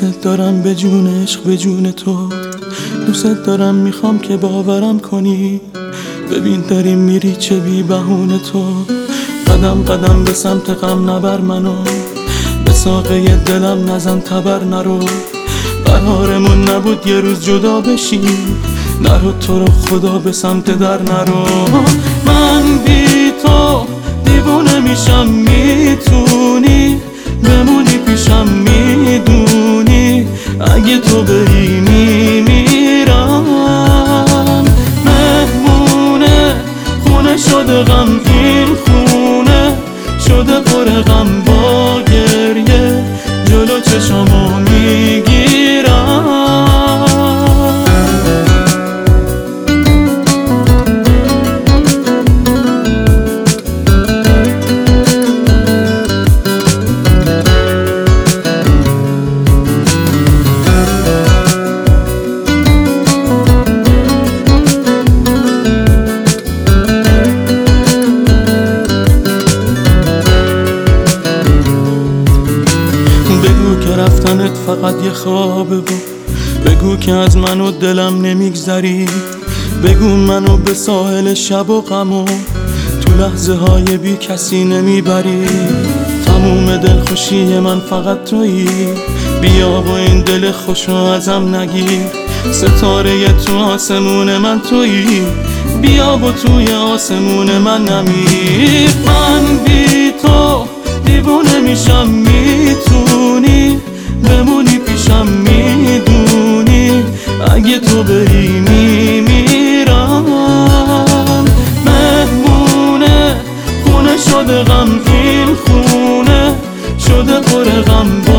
دوست دارم به جون عشق، به جون تو دوست دارم، میخوام که باورم کنی. ببین داری میری چه بی بهونه تو، قدم قدم به سمت غم نبر منو، به ساقه دلم نزن تبر نرو. قرارمون نبود یه روز جدا بشیم، نرو تو رو خدا به سمت در نرو. من بی تو دیوونه میشم، میتونی بمونی پیشم، میدونی اگه تو بری میمیرم. مهمونه خونه شده غم، این خونه شده پر غم، با گریه جلو چشامو میگیرم. بگو که رفتنت فقط یه خوابه، بگو که از من و دلم نمیگذری، بگو منو به ساحل شب و غمو تو لحظه های بی کسی نمیبری. تموم دلخوشی من فقط تویی، بیا و این دل خوشو ازم نگیر. ستاره تو آسمون من تویی، بیا و توی آسمون من نمیر. من بی تو دیوونه میشم، میتونی بمونی پیشم، میدونی اگه تو بری میمیرم. مهمونه خونه شده غم، این خونه شده پر غم،